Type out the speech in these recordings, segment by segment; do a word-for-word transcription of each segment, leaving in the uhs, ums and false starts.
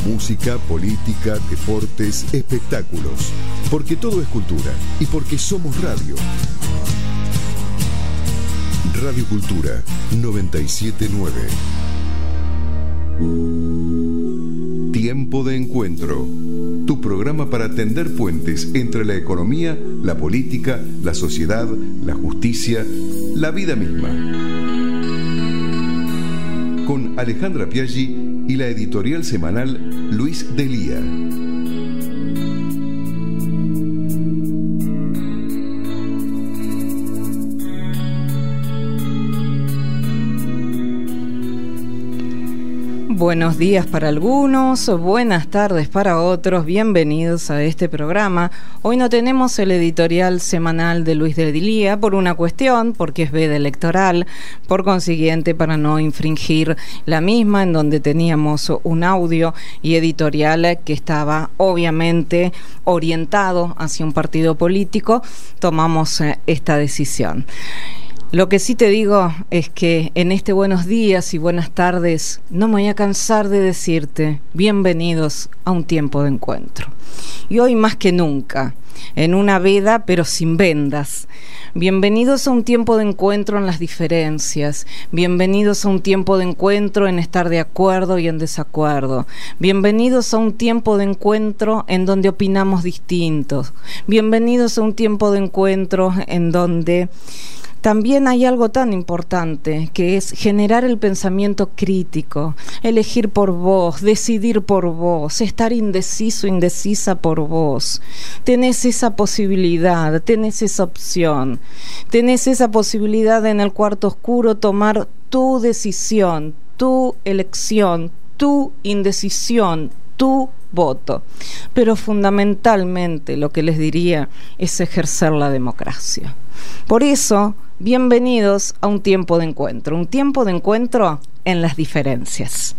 música, política, deportes, espectáculos. Porque todo es cultura y porque somos radio. Radio Cultura noventa y siete punto nueve. Tiempo de Encuentro. Tu programa para tender puentes entre la economía, la política, la sociedad, la justicia, la vida misma. Con Alejandra Piaggi y la editorial semanal Luis Delía. Buenos días para algunos, buenas tardes para otros, bienvenidos a este programa. Hoy no tenemos el editorial semanal de Luis Delía por una cuestión, porque es veda electoral, por consiguiente para no infringir la misma, en donde teníamos un audio y editorial que estaba obviamente orientado hacia un partido político, tomamos esta decisión. Lo que sí te digo es que en este buenos días y buenas tardes no me voy a cansar de decirte bienvenidos a un tiempo de encuentro. Y hoy más que nunca, en una veda pero sin vendas. Bienvenidos a un tiempo de encuentro en las diferencias. Bienvenidos a un tiempo de encuentro en estar de acuerdo y en desacuerdo. Bienvenidos a un tiempo de encuentro en donde opinamos distintos. Bienvenidos a un tiempo de encuentro en donde también hay algo tan importante, que es generar el pensamiento crítico, elegir por vos, decidir por vos, estar indeciso, indecisa por vos. Tenés esa posibilidad, tenés esa opción, tenés esa posibilidad de en el cuarto oscuro tomar tu decisión, tu elección, tu indecisión, tu voto. Pero fundamentalmente lo que les diría es ejercer la democracia. Por eso, bienvenidos a un tiempo de encuentro, un tiempo de encuentro en las diferencias.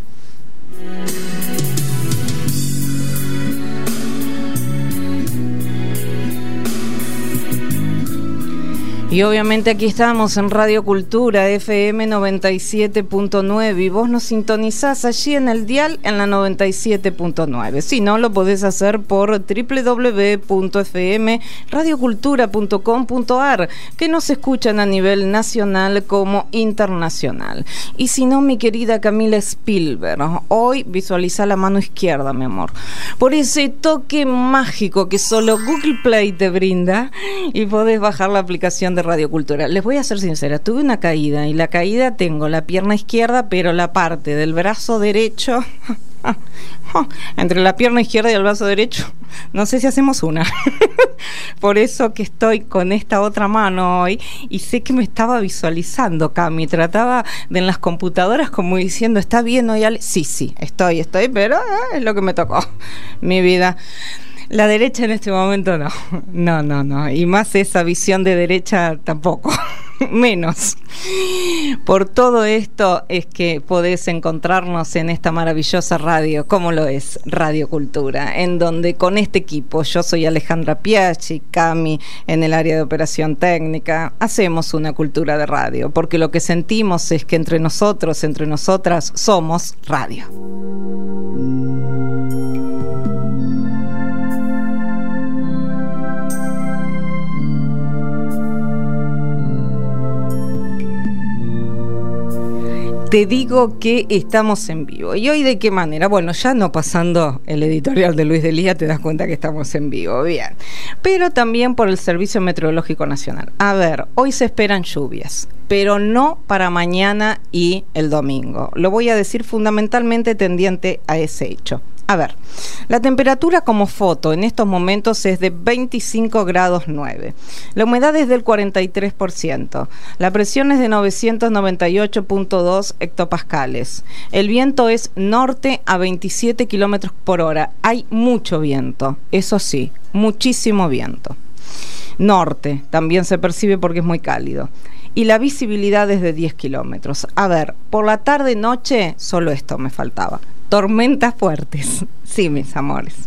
Y obviamente aquí estamos en Radio Cultura F M noventa y siete punto nueve y vos nos sintonizás allí en el dial en la noventa y siete punto nueve. Si no, lo podés hacer por doble u doble u doble u punto f m radio cultura punto com punto a r, que nos escuchan a nivel nacional como internacional. Y si no, mi querida Camila Spielberg, hoy visualiza la mano izquierda, mi amor, por ese toque mágico que solo Google Play te brinda y podés bajar la aplicación de Radio Cultura. Les voy a ser sincera, tuve una caída y la caída tengo la pierna izquierda, pero la parte del brazo derecho, entre la pierna izquierda y el brazo derecho, no sé si hacemos una. Por eso que estoy con esta otra mano hoy y sé que me estaba visualizando, Cami, trataba de en las computadoras como diciendo, ¿está bien hoy, Ale? Sí, sí, estoy, estoy, pero eh, es lo que me tocó, mi vida. La derecha en este momento no, no, no, no, y más esa visión de derecha tampoco, menos. Por todo esto es que podés encontrarnos en esta maravillosa radio, como lo es Radio Cultura, en donde con este equipo, yo soy Alejandra Piaggi, Cami en el área de operación técnica, hacemos una cultura de radio, porque lo que sentimos es que entre nosotros, entre nosotras, somos radio. Te digo que estamos en vivo. ¿Y hoy de qué manera? Bueno, ya no pasando el editorial de Luis Delía, te das cuenta que estamos en vivo, bien. Pero también por el Servicio Meteorológico Nacional. A ver, hoy se esperan lluvias, pero no para mañana y el domingo. Lo voy a decir fundamentalmente tendiente a ese hecho. A ver, la temperatura como foto en estos momentos es de veinticinco grados nueve. La humedad es del cuarenta y tres por ciento. La presión es de novecientos noventa y ocho punto dos hectopascales. El viento es norte a veintisiete kilómetros por hora. Hay mucho viento, eso sí, muchísimo viento. Norte también se percibe porque es muy cálido. Y la visibilidad es de diez kilómetros. A ver, por la tarde-noche, solo esto me faltaba. Tormentas fuertes. Sí, mis amores. Bah.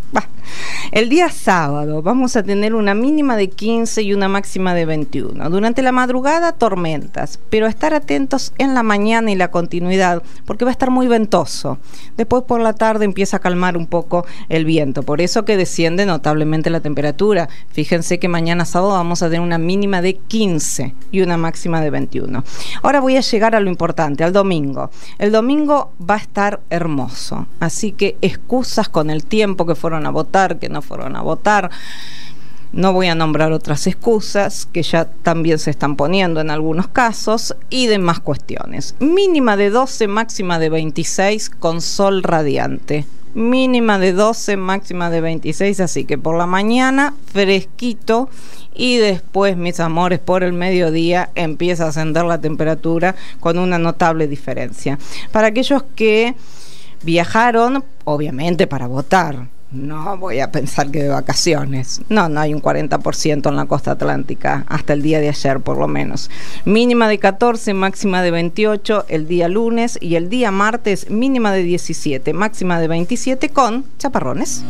El día sábado vamos a tener una mínima de quince y una máxima de veintiuno. Durante la madrugada, tormentas, pero estar atentos en la mañana y la continuidad, porque va a estar muy ventoso. Después por la tarde empieza a calmar un poco el viento, por eso que desciende notablemente la temperatura. Fíjense que mañana sábado vamos a tener una mínima de quince y una máxima de veintiuno. Ahora voy a llegar a lo importante, al domingo. El domingo va a estar hermoso, así que excusas con el tiempo, que fueron a votar, que no fueron a votar. No voy a nombrar otras excusas que ya también se están poniendo en algunos casos y demás cuestiones. Mínima de doce, máxima de veintiséis con sol radiante. Mínima de doce, máxima de veintiséis, así que por la mañana fresquito y después, mis amores, por el mediodía empieza a ascender la temperatura con una notable diferencia. Para aquellos que viajaron, obviamente para votar, no voy a pensar que de vacaciones. No, no hay un cuarenta por ciento en la costa atlántica, hasta el día de ayer por lo menos. Mínima de catorce, máxima de veintiocho el día lunes, y el día martes mínima de diecisiete, máxima de veintisiete con chaparrones.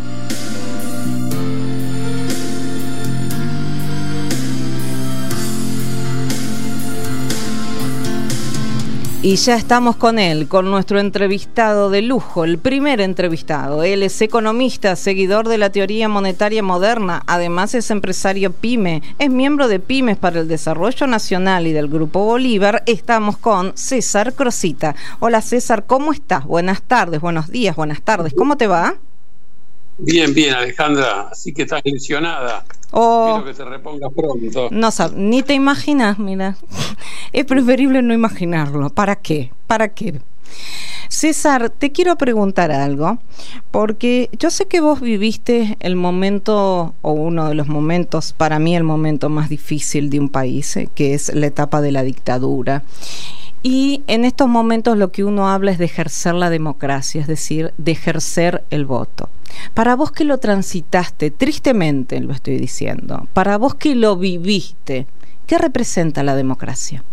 Y ya estamos con él, con nuestro entrevistado de lujo, el primer entrevistado. Él es economista, seguidor de la teoría monetaria moderna, además es empresario PYME, es miembro de Pymes para el Desarrollo Nacional y del Grupo Bolívar. Estamos con César Crosita. Hola César, ¿cómo estás? Buenas tardes, buenos días, buenas tardes. ¿Cómo te va? Bien, bien, Alejandra, así que estás lesionada. Oh, espero que te repongas pronto. No, ni te imaginas, mira. Es preferible no imaginarlo. ¿Para qué? ¿Para qué? César, te quiero preguntar algo, porque yo sé que vos viviste el momento, o uno de los momentos, para mí el momento más difícil de un país, eh, que es la etapa de la dictadura. Y en estos momentos lo que uno habla es de ejercer la democracia, es decir, de ejercer el voto. Para vos que lo transitaste, tristemente lo estoy diciendo, para vos que lo viviste, ¿qué representa la democracia?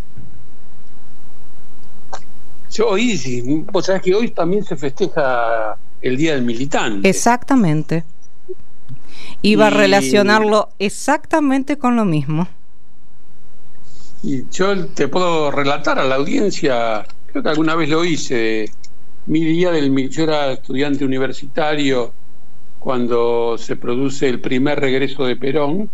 Yo hoy, sí, vos sabés que hoy también se festeja el Día del Militante. Exactamente. Iba y... a relacionarlo exactamente con lo mismo. Y yo te puedo relatar a la audiencia, creo que alguna vez lo hice, mi día del yo era estudiante universitario cuando se produce el primer regreso de Perón,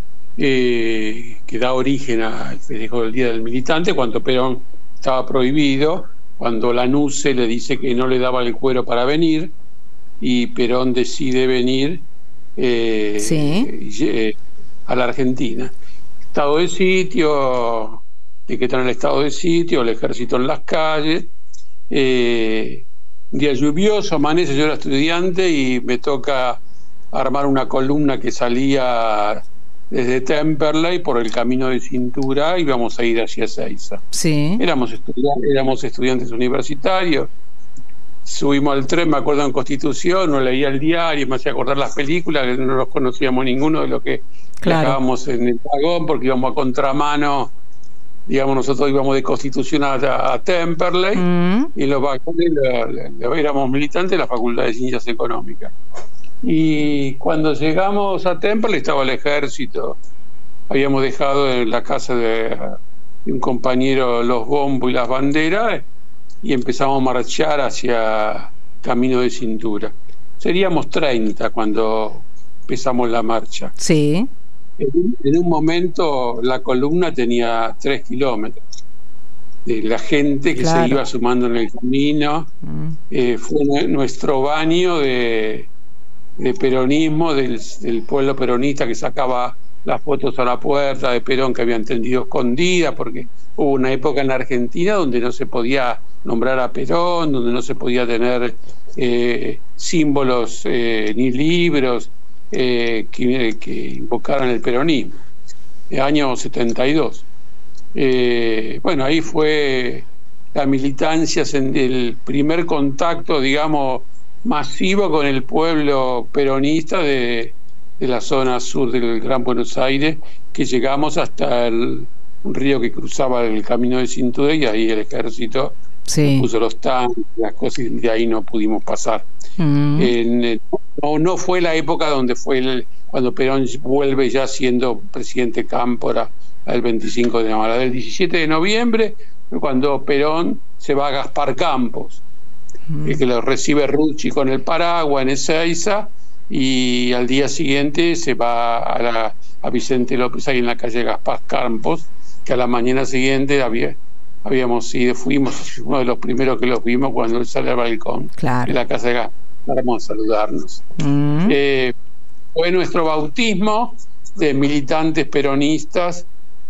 eh, que da origen al festejo del Día del Militante, cuando Perón estaba prohibido, cuando Lanusse le dice que no le daba el cuero para venir, y Perón decide venir eh, ¿sí? eh, a la Argentina. Estado de sitio, decretan el estado de sitio, el ejército en las calles, eh, un día lluvioso, amanece, yo era estudiante y me toca armar una columna que salía desde Temperley por el camino de Cintura y íbamos a ir hacia Ezeiza. Sí. Éramos estudiantes, éramos estudiantes universitarios, subimos al tren, me acuerdo en Constitución, no leía el diario, me hacía acordar las películas, que no los conocíamos ninguno de lo que claro. Viajábamos en el vagón porque íbamos a contramano, digamos, nosotros íbamos de Constitución a, a Temperley, mm. y los vagones la, la, la, éramos militantes de la Facultad de Ciencias Económicas. Y cuando llegamos a Temperley estaba el ejército, habíamos dejado en la casa de, de un compañero los bombos y las banderas, y empezamos a marchar hacia Camino de Cintura. Seríamos treinta cuando empezamos la marcha. Sí. En, en un momento la columna tenía tres kilómetros. De la gente que claro. se iba sumando en el camino. Mm. Eh, fue nuestro baño de, de peronismo, del, del pueblo peronista que sacaba las fotos a la puerta de Perón que habían tendido escondida, porque hubo una época en la Argentina donde no se podía nombrar a Perón, donde no se podía tener eh, símbolos eh, ni libros eh, que, que invocaran el peronismo. El año setenta y dos. Eh, bueno, ahí fue la militancia, el primer contacto, digamos, masivo con el pueblo peronista de, de la zona sur del Gran Buenos Aires, que llegamos hasta el, un río que cruzaba el Camino de Cintura, y ahí el ejército Sí. Puso los tanques, las cosas, y de ahí no pudimos pasar. Mm. En, no, no fue la época donde fue el, cuando Perón vuelve ya siendo presidente Cámpora el veinticinco de noviembre, del diecisiete de noviembre, cuando Perón se va a Gaspar Campos, mm. y que lo recibe Rucci con el paraguas en Ezeiza, y al día siguiente se va a, la, a Vicente López ahí en la calle Gaspar Campos, que a la mañana siguiente había habíamos ido, fuimos uno de los primeros que los vimos cuando él sale al balcón, claro, de la casa de Gaspar, vamos a saludarnos. Mm. Eh, fue nuestro bautismo de militantes peronistas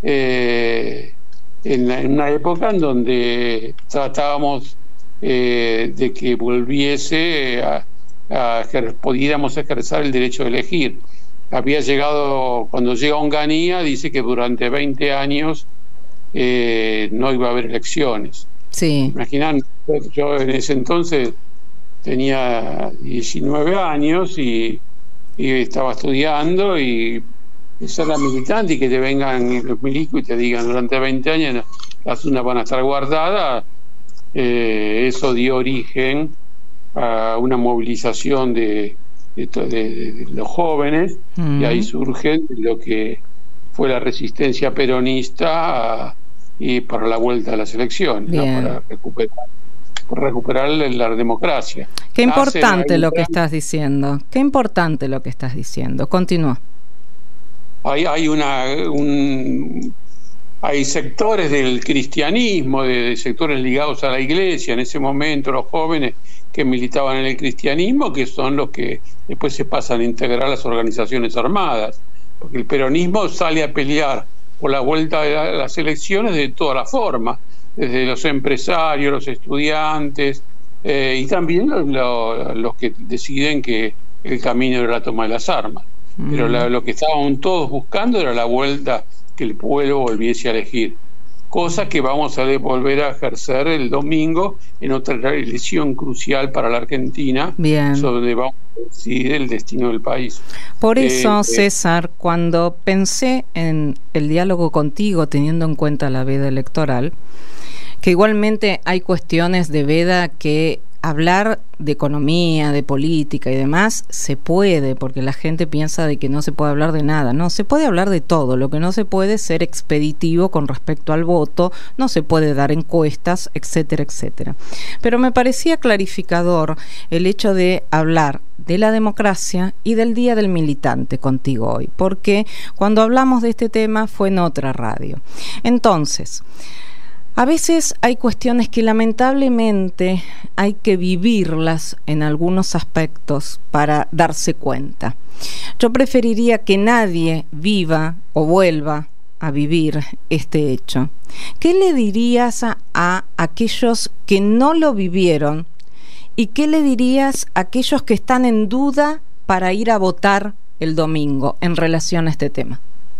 eh, en, la, en una época en donde tratábamos eh, de que volviese a, a ejer, pudiéramos ejercer el derecho de elegir. Había llegado, cuando llega Onganía, dice que durante veinte años Eh, no iba a haber elecciones. Sí. Imaginan, yo en ese entonces tenía diecinueve años y, y estaba estudiando, y ser la militante y que te vengan los milicos y te digan durante veinte años las urnas van a estar guardadas, eh, eso dio origen a una movilización de, de, de, de los jóvenes, mm. y ahí surge lo que fue la resistencia peronista a, y para la vuelta a las elecciones, ¿no? Para recuperar, para recuperar la democracia. Qué importante lo que estás diciendo, qué importante lo que estás diciendo. Continúa. Hay, hay una un, hay sectores del cristianismo, de, de sectores ligados a la iglesia, en ese momento los jóvenes que militaban en el cristianismo, que son los que después se pasan a integrar las organizaciones armadas, porque el peronismo sale a pelear por la vuelta de la, las elecciones de todas las formas, desde los empresarios, los estudiantes, eh, y también los, los, los que deciden que el camino era la toma de las armas. Mm. Pero la, lo que estaban todos buscando era la vuelta, que el pueblo volviese a elegir, cosa que vamos a volver a ejercer el domingo en otra elección crucial para la Argentina. Bien. Donde vamos a decidir el destino del país. Por eso, eh, César, eh, cuando pensé en el diálogo contigo, teniendo en cuenta la veda electoral, que igualmente hay cuestiones de veda que hablar de economía, de política y demás se puede, porque la gente piensa de que no se puede hablar de nada. No, se puede hablar de todo. Lo que no se puede es ser expeditivo con respecto al voto, no se puede dar encuestas, etcétera, etcétera. Pero me parecía clarificador el hecho de hablar de la democracia y del Día del Militante contigo hoy, porque cuando hablamos de este tema fue en otra radio. Entonces, a veces hay cuestiones que lamentablemente hay que vivirlas en algunos aspectos para darse cuenta. Yo preferiría que nadie viva o vuelva a vivir este hecho. ¿Qué le dirías a, a aquellos que no lo vivieron y qué le dirías a aquellos que están en duda para ir a votar el domingo en relación a este tema?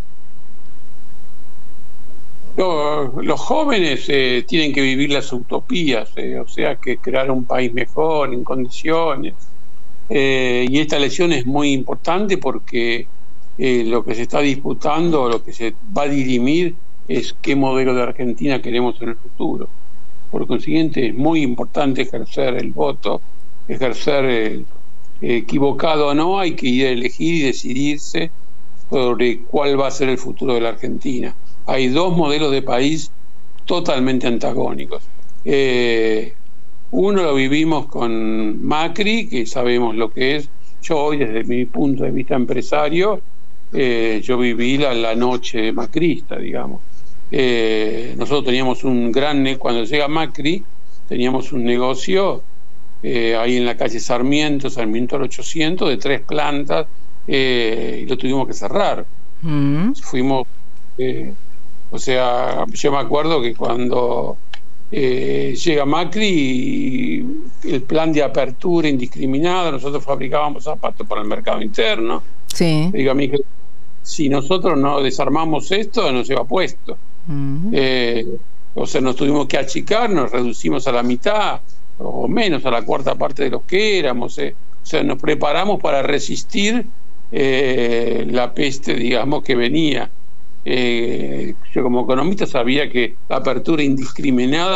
No, los jóvenes eh, tienen que vivir las utopías, eh, o sea, que crear un país mejor, en condiciones. Eh, y esta elección es muy importante porque eh, lo que se está disputando, lo que se va a dirimir es qué modelo de Argentina queremos en el futuro. Por consiguiente, es muy importante ejercer el voto, ejercer el, eh, equivocado o no, hay que ir a elegir y decidirse sobre cuál va a ser el futuro de la Argentina. Hay dos modelos de país totalmente antagónicos. Eh, uno lo vivimos con Macri, que sabemos lo que es. Yo hoy, desde mi punto de vista empresario, eh, yo viví la, la noche macrista, digamos. Eh, nosotros teníamos un gran, cuando llega Macri, teníamos un negocio eh, ahí en la calle Sarmiento, Sarmiento al ochocientos, de tres plantas, eh, y lo tuvimos que cerrar. Mm. Fuimos... Eh, O sea, yo me acuerdo que cuando eh, llega Macri, el plan de apertura indiscriminada, nosotros fabricábamos zapatos para el mercado interno. Sí. Digo a mí que si nosotros no desarmamos esto, no se va puesto. Uh-huh. eh, o sea, nos tuvimos que achicar, nos reducimos a la mitad, o menos, a la cuarta parte de los que éramos. Eh. O sea, nos preparamos para resistir eh, la peste, digamos, que venía. Eh, yo como economista sabía que la apertura indiscriminada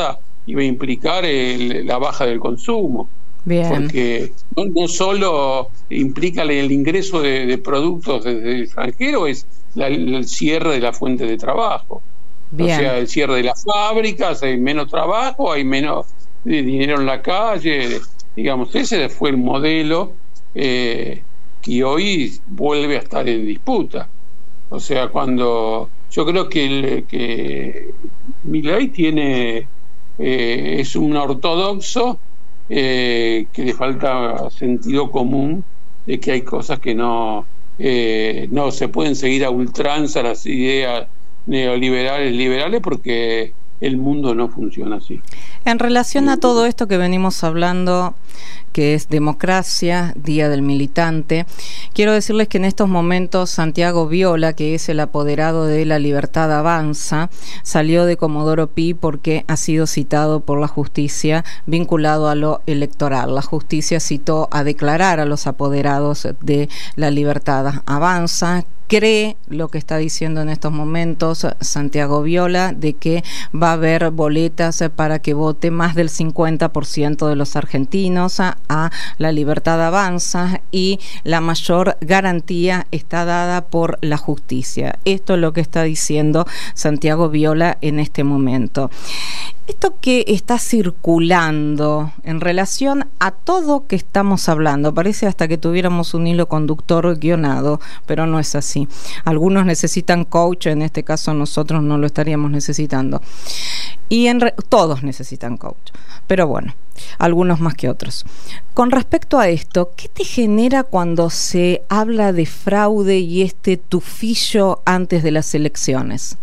iba a implicar el, la baja del consumo. Bien. Porque no, no solo implica el ingreso de, de productos desde el extranjero, es la, el cierre de la fuente de trabajo. Bien. O sea, el cierre de las fábricas, hay menos trabajo, hay menos dinero en la calle. Digamos, ese fue el modelo eh, que hoy vuelve a estar en disputa. O sea, cuando yo creo que, el, que Milei tiene eh, es un ortodoxo eh, que le falta sentido común de que hay cosas que no eh, no se pueden seguir a ultranza las ideas neoliberales liberales porque el mundo no funciona así. En relación a todo esto que venimos hablando, que es democracia, Día del Militante, quiero decirles que en estos momentos Santiago Viola, que es el apoderado de La Libertad Avanza, salió de Comodoro Pi porque ha sido citado por la justicia vinculado a lo electoral. La justicia citó a declarar a los apoderados de La Libertad Avanza. Cree lo que está diciendo en estos momentos Santiago Viola, de que va a haber boletas para que vote más del cincuenta por ciento de los argentinos a, a La Libertad Avanza, y la mayor garantía está dada por la justicia. Esto es lo que está diciendo Santiago Viola en este momento. Esto que está circulando en relación a todo que estamos hablando, parece hasta que tuviéramos un hilo conductor guionado, pero no es así. Algunos necesitan coach, en este caso nosotros no lo estaríamos necesitando. Y en re- todos necesitan coach, pero bueno, algunos más que otros. Con respecto a esto, ¿qué te genera cuando se habla de fraude y este tufillo antes de las elecciones?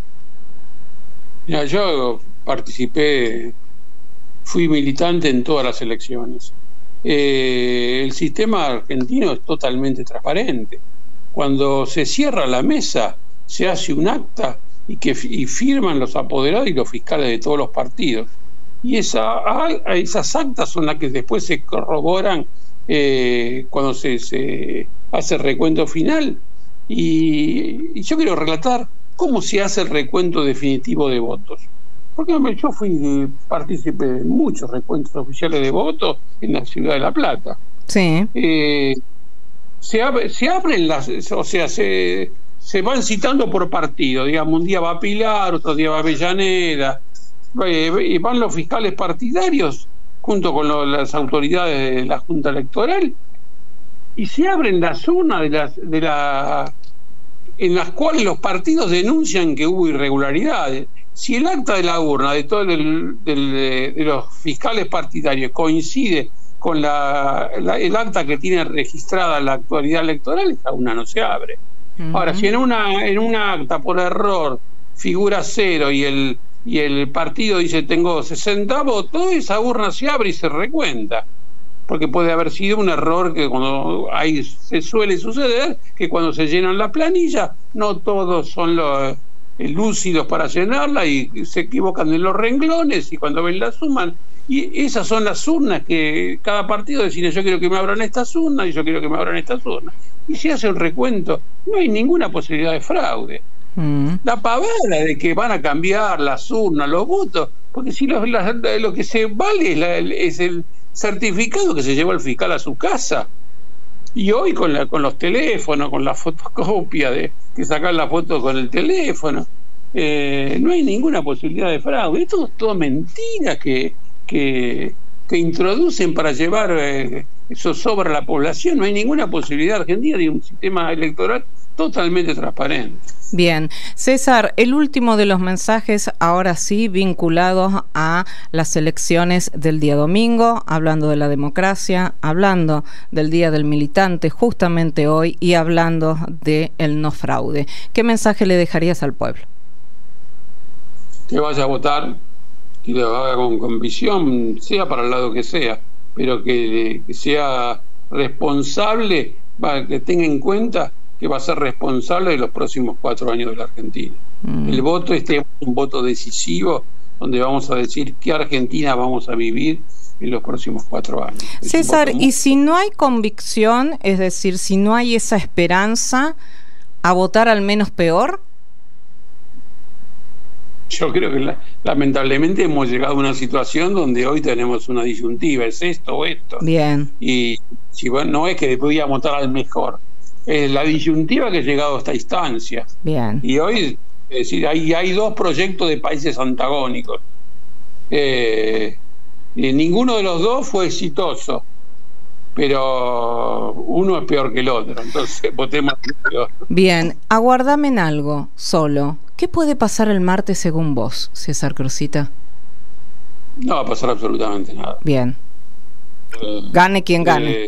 Mira, yo participé, fui militante en todas las elecciones. Eh, el sistema argentino es totalmente transparente. Cuando se cierra la mesa, se hace un acta y que y firman los apoderados y los fiscales de todos los partidos. Y esa, esas actas son las que después se corroboran eh, cuando se, se hace el recuento final. Y, y yo quiero relatar cómo se hace el recuento definitivo de votos. Porque yo fui partícipe de muchos recuentos oficiales de votos en la ciudad de La Plata. Sí. Eh, se, ab- se abren las, o sea, se, se van citando por partido. Digamos, un día va Pilar, otro día va Avellaneda, eh, y van los fiscales partidarios junto con lo, las autoridades de la Junta Electoral, y se abren las urnas de las, de la, en las cuales los partidos denuncian que hubo irregularidades. Si el acta de la urna de todo el, del, de los fiscales partidarios coincide con la, la, el acta que tiene registrada la actualidad electoral, esa urna no se abre. Uh-huh. Ahora, si en una en una acta por error figura cero y el y el partido dice tengo sesenta votos, esa urna se abre y se recuenta, porque puede haber sido un error que cuando ahí se suele suceder, que cuando se llenan las planillas no todos son los lúcidos para llenarla y se equivocan en los renglones, y cuando ven la suman, y esas son las urnas que cada partido decide: yo quiero que me abran estas urnas y yo quiero que me abran estas urnas, y se hace un recuento. No hay ninguna posibilidad de fraude. Mm. La pavada de que van a cambiar las urnas, los votos, porque si lo, la, lo que se vale es, la, es el certificado que se llevó el fiscal a su casa. Y hoy con, la, con los teléfonos, con la fotocopia de que sacan la foto con el teléfono, eh, no hay ninguna posibilidad de fraude. Esto es todo mentira que, que, que introducen para llevar eh, eso sobre la población. No hay ninguna posibilidad argentina de un sistema electoral totalmente transparente. Bien, César, el último de los mensajes, ahora sí, vinculados a las elecciones del día domingo, hablando de la democracia, hablando del Día del Militante justamente hoy y hablando de el no fraude. ¿Qué mensaje le dejarías al pueblo? Que vaya a votar, que lo haga con convicción, sea para el lado que sea, pero que, que sea responsable, que tenga en cuenta que va a ser responsable de los próximos cuatro años de la Argentina. Mm. El voto este es un voto decisivo donde vamos a decir qué Argentina vamos a vivir en los próximos cuatro años. César, y si no hay convicción, es decir, si no hay esa esperanza, ¿a votar al menos peor? Yo creo que la, lamentablemente hemos llegado a una situación donde hoy tenemos una disyuntiva, es esto o esto. Bien. Y si bueno, no es que después voy a votar al mejor, es la disyuntiva que ha llegado a esta instancia. Bien. Y hoy, es decir, hay, hay dos proyectos de países antagónicos. Eh, y ninguno de los dos fue exitoso, pero uno es peor que el otro, entonces votemos el otro. Bien, aguardame en algo, solo. ¿Qué puede pasar el martes según vos, César Crosita? No va a pasar absolutamente nada. Bien. Eh, gane quien gane. Eh,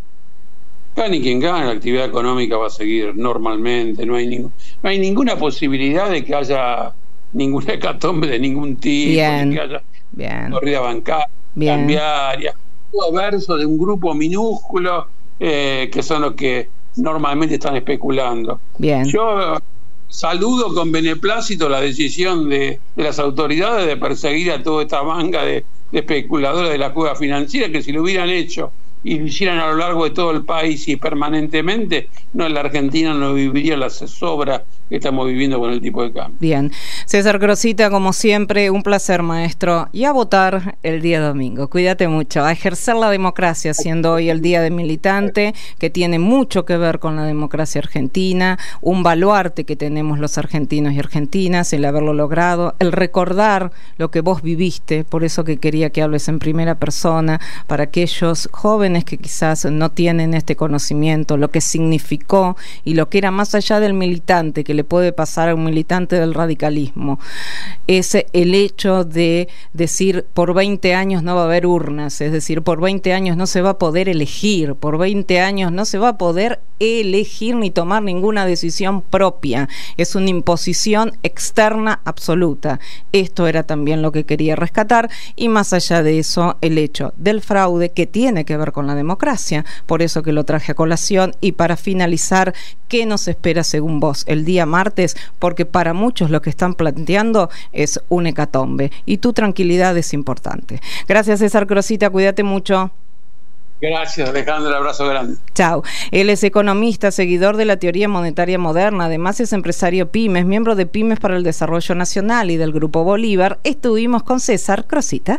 gane quien gane, la actividad económica va a seguir normalmente, no hay, ningún, no hay ninguna posibilidad de que haya ninguna hecatombe de ningún tipo, Bien. de que haya Bien. corrida bancaria, Bien. cambiaria, todo verso de un grupo minúsculo eh, que son los que normalmente están especulando. Bien. Yo saludo con beneplácito la decisión de, de las autoridades de perseguir a toda esta manga de, de especuladores de la cueva financiera, que si lo hubieran hecho y lo hicieran a lo largo de todo el país y permanentemente, no, en la Argentina no viviría la zozobra que estamos viviendo con el tipo de cambio. Bien. César Crosita, como siempre, un placer, maestro. Y a votar el día domingo. Cuídate mucho. A ejercer la democracia, siendo hoy el Día del Militante, que tiene mucho que ver con la democracia argentina, un baluarte que tenemos los argentinos y argentinas, el haberlo logrado, el recordar lo que vos viviste, por eso que quería que hables en primera persona, para aquellos jóvenes que quizás no tienen este conocimiento, lo que significó y lo que era más allá del militante, que le puede pasar a un militante del radicalismo, es el hecho de decir por veinte años no va a haber urnas, es decir, por veinte años no se va a poder elegir, por veinte años no se va a poder elegir ni tomar ninguna decisión propia, es una imposición externa absoluta. Esto era también lo que quería rescatar, y más allá de eso, el hecho del fraude, que tiene que ver con la democracia, por eso que lo traje a colación. Y para finalizar, ¿qué nos espera según vos el día martes? Porque para muchos lo que están planteando es un hecatombe, y tu tranquilidad es importante. Gracias, César Crosita, cuídate mucho. Gracias, Alejandra, abrazo grande. Chao. Él es economista, seguidor de la teoría monetaria moderna, además es empresario pymes, miembro de Pymes para el Desarrollo Nacional y del Grupo Bolívar. Estuvimos con César Crosita.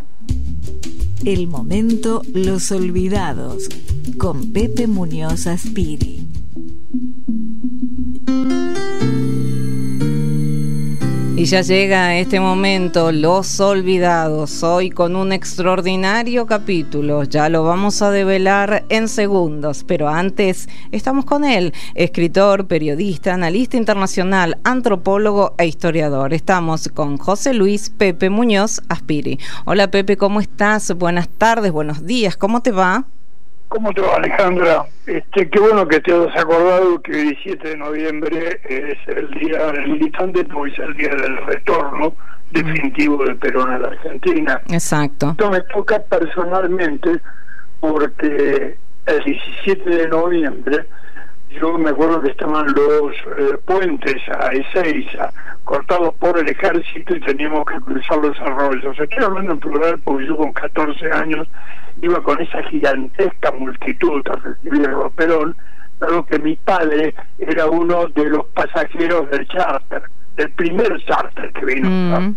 El momento Los Olvidados, con Pepe Muñoz Aspiri. Y ya llega este momento, Los Olvidados, hoy con un extraordinario capítulo. Ya lo vamos a develar en segundos, pero antes estamos con él, escritor, periodista, analista internacional, antropólogo e historiador. Estamos con José Luis Pepe Muñoz Aspiri. Hola Pepe, ¿cómo estás? Buenas tardes, buenos días, ¿cómo te va? ¿Cómo te va, Alejandra? Este, qué bueno que te has acordado que el diecisiete de noviembre es el día del militante, porque es el día del retorno definitivo de Perón a la Argentina. Exacto. Esto me toca personalmente porque el diecisiete de noviembre yo me acuerdo que estaban los eh, puentes a Ezeiza cortados por el ejército y teníamos que cruzar los arroyos. Estoy hablando en plural porque yo con catorce años iba con esa gigantesca multitud a recibir a Perón, dado que mi padre era uno de los pasajeros del charter, del primer charter que vino. Mm.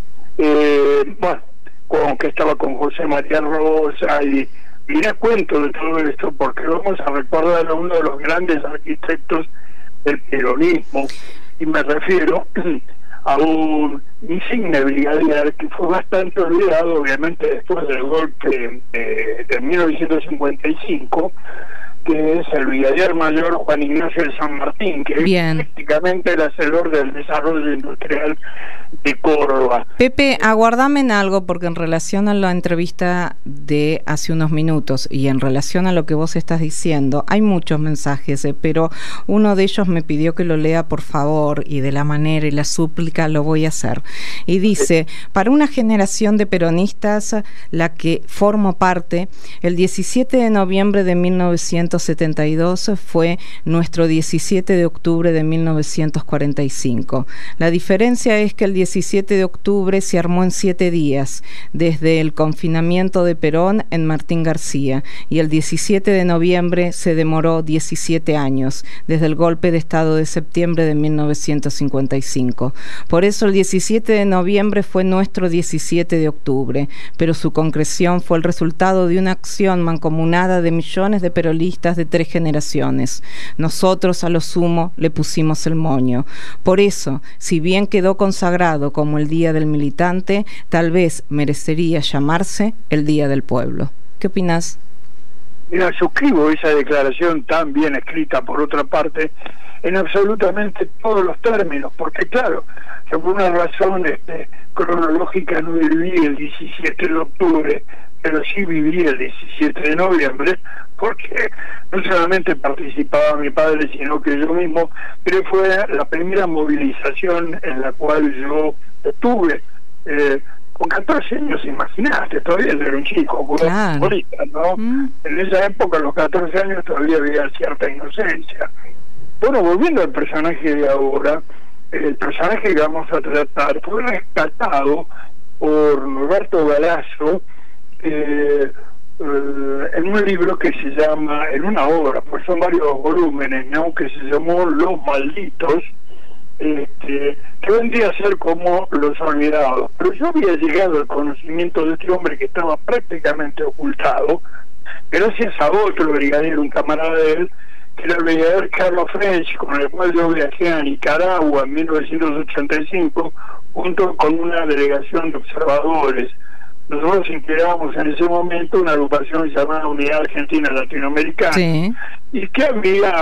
Eh, bueno, con que estaba con José María Rosa, y mirá cuento de todo esto porque vamos a recordar a uno de los grandes arquitectos del peronismo, y me refiero a un insigne brigadier que fue bastante olvidado, obviamente, después del golpe de, de mil novecientos cincuenta y cinco, que es el brigadier mayor Juan Ignacio de San Martín, que Bien. es prácticamente el hacedor del desarrollo industrial de Córdoba. Pepe, aguardame en algo, porque en relación a la entrevista de hace unos minutos y en relación a lo que vos estás diciendo, hay muchos mensajes, eh, pero uno de ellos me pidió que lo lea por favor, y de la manera y la súplica lo voy a hacer. Y dice, para una generación de peronistas, la que formo parte, el diecisiete de noviembre de mil novecientos setenta y dos fue nuestro diecisiete de octubre de mil novecientos cuarenta y cinco. La diferencia es que el diecisiete de octubre se armó en siete días, desde el confinamiento de Perón en Martín García, y el diecisiete de noviembre se demoró diecisiete años, desde el golpe de Estado de septiembre de mil novecientos cincuenta y cinco. Por eso el diecisiete de noviembre fue nuestro diecisiete de octubre, pero su concreción fue el resultado de una acción mancomunada de millones de peronistas de tres generaciones. Nosotros, a lo sumo, le pusimos el moño. Por eso, si bien quedó consagrado como el Día del Militante, tal vez merecería llamarse el Día del Pueblo. ¿Qué opinás? Mira, suscribo esa declaración tan bien escrita, por otra parte, en absolutamente todos los términos, porque claro, yo por una razón este, cronológica no viví el diecisiete de octubre, pero sí viví el diecisiete de noviembre, porque no solamente participaba mi padre, sino que yo mismo, pero fue la primera movilización en la cual yo estuve. Eh, con catorce años, imaginaste, todavía era un chico, claro. Ahorita, ¿no? Mm. En esa época, a los catorce años, todavía había cierta inocencia. Bueno, volviendo al personaje de ahora, el personaje que vamos a tratar fue rescatado por Norberto Galazo eh, eh, en un libro que se llama, en una obra, pues son varios volúmenes, ¿no?, que se llamó Los Malditos, este, que vendría a ser como Los Olvidados. Pero yo había llegado al conocimiento de este hombre que estaba prácticamente ocultado, gracias a otro brigadier, un camarada de él, que era el brigadier Carlos French, con el cual yo viajé a Nicaragua en mil novecientos ochenta y cinco, junto con una delegación de observadores. Nosotros integrábamos en ese momento una agrupación llamada Unidad Argentina Latinoamericana, sí, y que había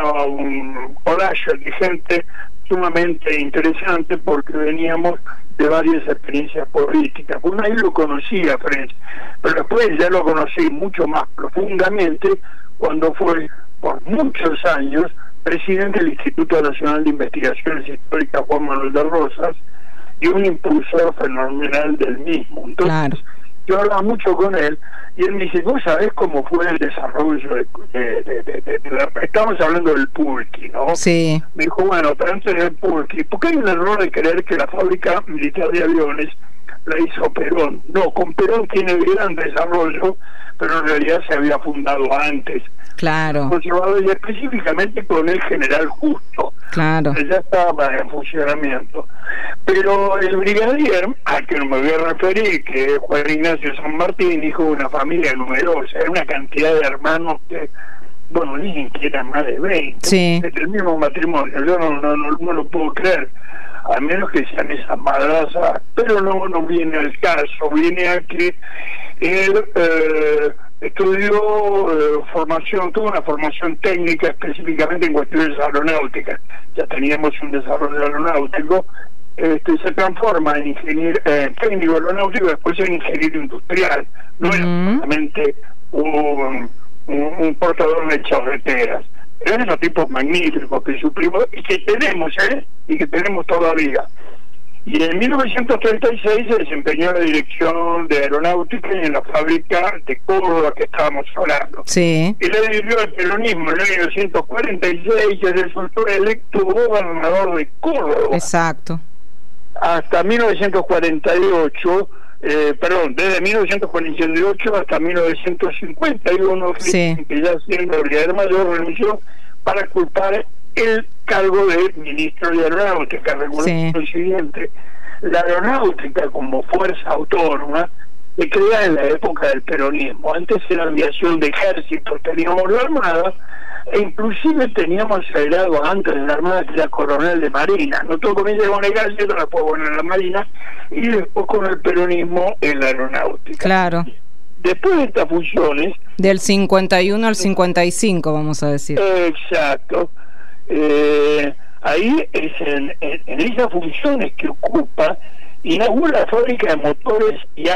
un collage de gente sumamente interesante, porque veníamos de varias experiencias políticas. Bueno, ahí lo conocí a French, pero después ya lo conocí mucho más profundamente cuando fue por muchos años presidente del Instituto Nacional de Investigaciones Históricas Juan Manuel de Rosas y un impulsor fenomenal del mismo. Entonces, claro, yo hablaba mucho con él y él me dice, ¿vos sabés cómo fue el desarrollo de, de, de, de, de, de la... Estamos hablando del Pulqui, ¿no? Sí. Me dijo, bueno, pero antes del Pulqui, porque hay un error de creer que la fábrica militar de aviones la hizo Perón. No, con Perón tiene gran desarrollo, pero en realidad se había fundado antes. Claro. Y específicamente con el general Justo. Claro. Ya estaba en funcionamiento. Pero el brigadier, al que no me voy a referir, que es Juan Ignacio San Martín, hijo de una familia numerosa, era una cantidad de hermanos que, bueno, dicen que eran más de veinte. Sí. Es el mismo matrimonio. Yo no, no, no, no lo puedo creer, a menos que sean esas madrazas. Pero no, no viene al caso. Viene a que él eh, estudió eh, formación, tuvo una formación técnica específicamente en cuestiones aeronáuticas. Ya teníamos un desarrollo aeronáutico. Este, se transforma en ingeniero eh, técnico aeronáutico, después en ingeniero industrial. No era solamente un, un, un portador de charreteras. Eran esos tipos magníficos que suprimos y que tenemos, ¿eh? Y que tenemos todavía. Y en mil novecientos treinta y seis se desempeñó en la dirección de aeronáutica y en la fábrica de Córdoba que estábamos hablando. Sí. Y le dirigió el peronismo en mil novecientos cuarenta y seis y resultó electo gobernador de Córdoba. Exacto. Hasta mil novecientos cuarenta y ocho, eh, perdón, desde mil novecientos cuarenta y ocho hasta mil novecientos cincuenta y uno, sí, que ya siendo brigadier mayor renunció para ocupar el cargo de ministro de Aeronáutica. Recordemos lo siguiente: la aeronáutica como fuerza autónoma se crea en la época del peronismo. Antes era aviación de ejército, teníamos la Armada, e inclusive teníamos el grado antes de la Armada, que era coronel de Marina. No todo comienza con el ejército, después bueno en la Marina, y después con el peronismo en la aeronáutica. Claro. Después de estas funciones... Del cincuenta y uno al cincuenta y cinco, vamos a decir. Exacto. Eh, ahí es en, en, en esas funciones que ocupa, inaugura la fábrica de motores y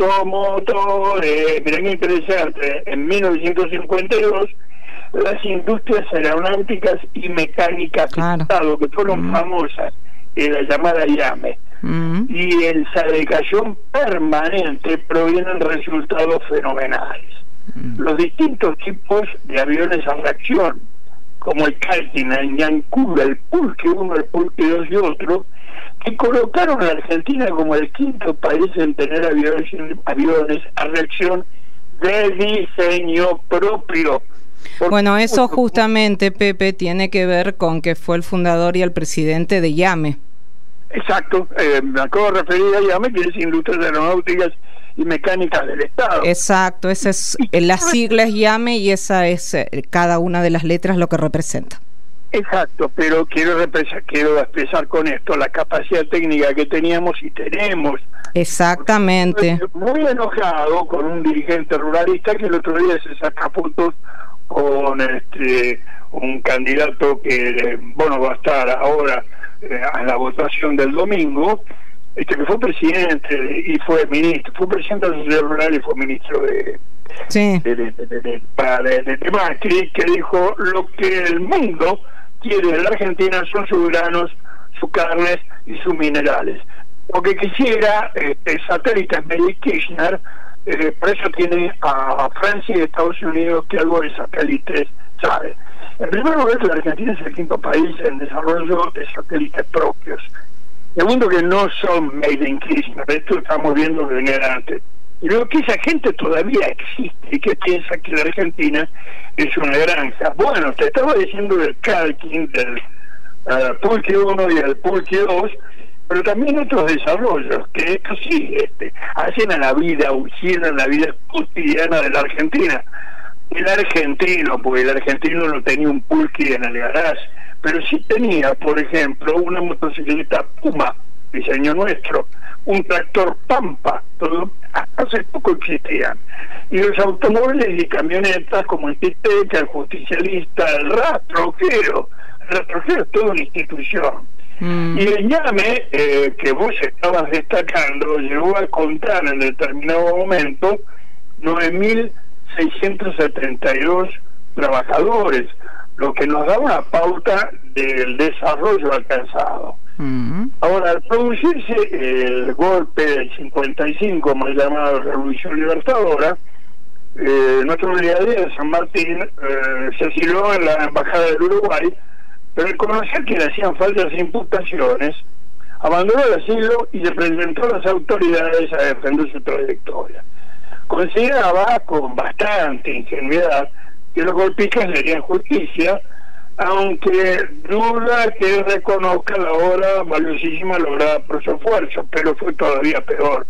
automotores. Miren qué interesante, en mil novecientos cincuenta y dos las industrias aeronáuticas y mecánicas, claro, Estado, que fueron mm. famosas en la llamada llame, mm. y en esa decayón permanente provienen resultados fenomenales. Mm. Los distintos tipos de aviones a reacción, como el Calkin, el Ñancura, el Pulque uno, el Pulque dos y otro, que colocaron a la Argentina como el quinto país en tener aviones, aviones a reacción de diseño propio. Porque bueno, eso justamente, Pepe, tiene que ver con que fue el fundador y el presidente de IAME. Exacto, eh, me acabo de referir a IAME, que es Industrias Aeronáuticas y Mecánicas del Estado. Exacto, esa es la sigla es IAME y esa es eh, cada una de las letras lo que representa. Exacto, pero quiero expresar, quiero expresar con esto la capacidad técnica que teníamos y tenemos. Exactamente. Muy enojado con un dirigente ruralista que el otro día se saca fotos con este un candidato que, bueno, va a estar ahora eh, a la votación del domingo, este que fue presidente y fue ministro, fue presidente de la sociedad rural y fue ministro de sí. de, de, de, de, de, de, de Macri, que dijo: lo que el mundo quiere de la Argentina son sus granos, sus carnes y sus minerales. Lo que quisiera este, satélites Mery Kirchner, eh, por eso tiene a, a Francia y Estados Unidos que algo de satélites sabe. En primer lugar, la Argentina es el quinto país en desarrollo de satélites propios. Segundo, que no son made in Kirchner, esto estamos viendo que venía antes. Y luego que esa gente todavía existe y que piensa que la Argentina es una granja. Bueno, te estaba diciendo del Calkin, del uh, Pulque uno y el Pulque dos, pero también otros desarrollos que esto sí este, hacen a la vida, a la vida cotidiana de la Argentina. El argentino, porque el argentino no tenía un Pulque en el garage, pero sí tenía, por ejemplo, una motocicleta Puma, diseño nuestro, un tractor Pampa, todo hace poco existían, y los automóviles y camionetas como el Piteca, el Justicialista, el Rastrojero. El Rastrojero es toda una institución. Mm. Y el IAME, eh, que vos estabas destacando, llegó a contar en determinado momento nueve mil seiscientos setenta y dos trabajadores, lo que nos da una pauta del desarrollo alcanzado. Mm. Ahora, al producirse el golpe del cincuenta y cinco, mal llamado Revolución Libertadora, eh, nuestro brigadier de San Martín eh, se asiló en la Embajada del Uruguay, pero al conocer que le hacían faltas imputaciones, abandonó el asilo y se presentó a las autoridades a defender su trayectoria. Consideraba con bastante ingenuidad que los golpistas le harían justicia, aunque duda que reconozca la obra valiosísima lograda por su esfuerzo, pero fue todavía peor.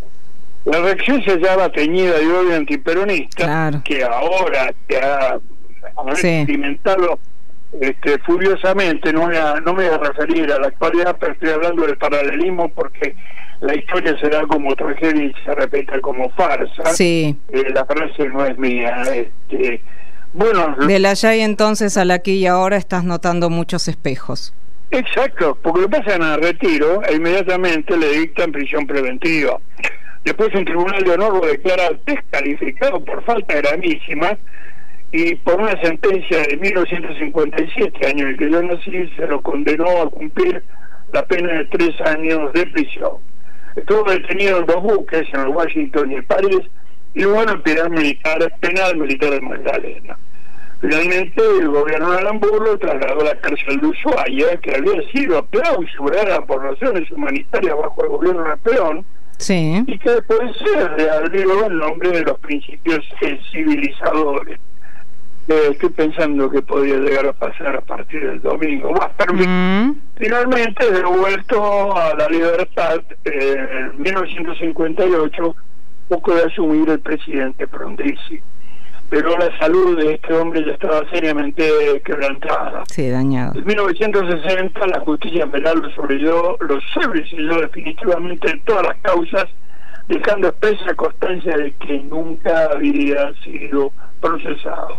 La reacción se hallaba teñida de odio antiperonista, claro, que ahora que ha, ha sí. experimentado este, furiosamente. No me, a, no me voy a referir a la actualidad, pero estoy hablando del paralelismo porque la historia se da como tragedia y se repite como farsa. Sí. Eh, la frase no es mía. Este, bueno, del allá y entonces al aquí y ahora estás notando muchos espejos. Exacto, porque lo pasan a retiro e inmediatamente le dictan prisión preventiva. Después un tribunal de honor lo declara descalificado por falta gravísima y por una sentencia de mil novecientos cincuenta y siete, año en el que yo nací, se lo condenó a cumplir la pena de tres años de prisión. Estuvo detenido en dos buques, en el Washington y el París, y luego en el penal militar, penal militar de Magdalena. Finalmente el gobierno de Alamburro lo trasladó a la cárcel de Ushuaia, que había sido clausurada por razones humanitarias bajo el gobierno de Perón, sí, y que después se reabrió en nombre de los principios civilizadores. Eh, estoy pensando que podía llegar a pasar a partir del domingo. Bueno, pero mm. finalmente devuelto a la libertad eh, en mil novecientos cincuenta y ocho, poco de asumir el presidente Frondizi. Pero la salud de este hombre ya estaba seriamente quebrantada. Sí, dañado. En mil novecientos sesenta la justicia penal lo sobreselló, lo sobreselló definitivamente en todas las causas, dejando expresa constancia de que nunca había sido procesado.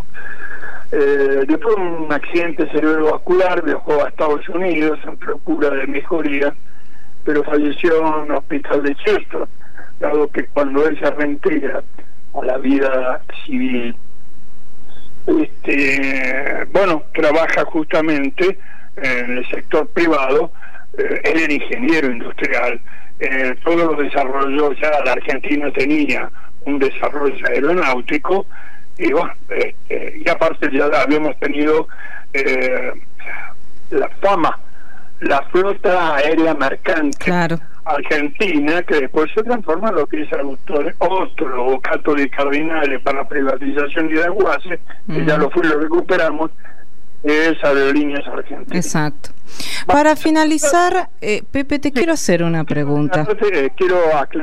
Eh, después de un accidente cerebrovascular viajó a Estados Unidos en procura de mejoría, pero falleció en un hospital de Chester, dado que cuando él se reintegra a la vida civil, este, bueno, trabaja justamente en el sector privado. Eh, él era ingeniero industrial. Eh, todos los desarrollos, ya la Argentina tenía un desarrollo aeronáutico y bueno, este, y aparte ya habíamos tenido eh, la fama, la flota aérea mercante, claro, argentina, que después se transforma en lo que es otro, otro bocato de cardinales para la privatización y desguace, mm. que ya lo fue, lo recuperamos, es Aerolíneas Argentinas. Exacto. Para finalizar, eh, Pepe, te sí. quiero hacer una pregunta. Eh, quiero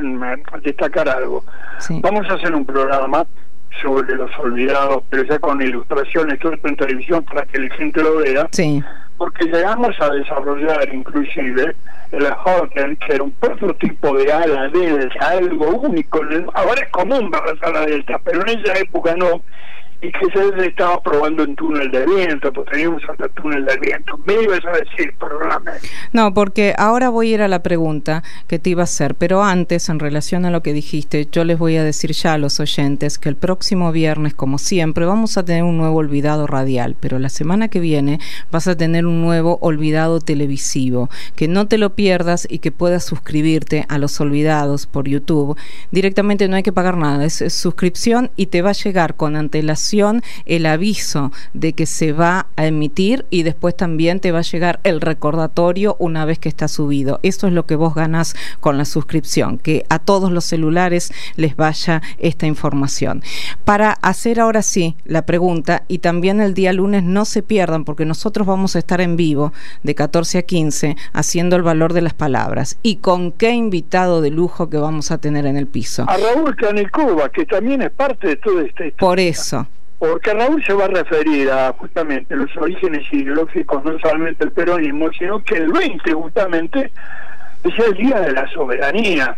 destacar algo. Sí. Vamos a hacer un programa sobre los olvidados, pero ya con ilustraciones, todo esto en televisión para que la gente lo vea. Sí. Porque llegamos a desarrollar inclusive el Hawker, que era un prototipo de ala delta, algo único. Ahora es común ver las alas delta, pero en esa época no. Y que se estaba probando en túnel de viento, pues teníamos hasta túnel de viento. Me ibas a decir, programa. No, porque ahora voy a ir a la pregunta que te iba a hacer, pero antes, en relación a lo que dijiste, yo les voy a decir ya a los oyentes que el próximo viernes, como siempre, vamos a tener un nuevo olvidado radial, pero la semana que viene vas a tener un nuevo olvidado televisivo, que no te lo pierdas y que puedas suscribirte a Los Olvidados por YouTube. Directamente no hay que pagar nada, es, es suscripción y te va a llegar con antelación el aviso de que se va a emitir y después también te va a llegar el recordatorio una vez que está subido. Eso es lo que vos ganás con la suscripción, que a todos los celulares les vaya esta información. Para hacer ahora sí la pregunta, y también el día lunes no se pierdan, porque nosotros vamos a estar en vivo de catorce a quince haciendo el valor de las palabras. ¿Y con qué invitado de lujo que vamos a tener en el piso? A Raúl Canicova, que también es parte de todo este... Por eso. Porque Raúl se va a referir a justamente los orígenes ideológicos, no solamente el peronismo, sino que el veinte justamente es el Día de la Soberanía.